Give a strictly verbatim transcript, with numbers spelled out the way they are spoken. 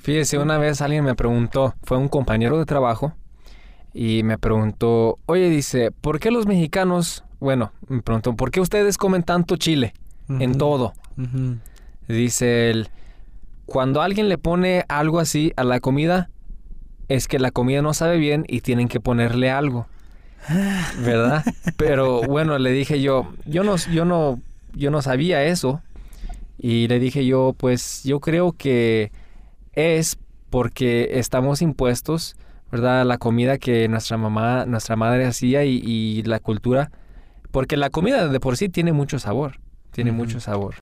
Fíjese, una vez alguien me preguntó, fue un compañero de trabajo, y me preguntó, oye, dice, ¿por qué los mexicanos, bueno, me preguntó, ¿por qué ustedes comen tanto chile Ujú, en todo? ujú. Dice él, cuando alguien le pone algo así a la comida, es que la comida no sabe bien y tienen que ponerle algo, ¿verdad? Pero bueno, le dije yo, yo no, yo no, yo no sabía eso. Y le dije yo, pues yo creo que es porque estamos impuestos, ¿verdad? A la comida que nuestra mamá, nuestra madre hacía y, y la cultura. Porque la comida de por sí tiene mucho sabor, tiene Ujú. mucho sabor.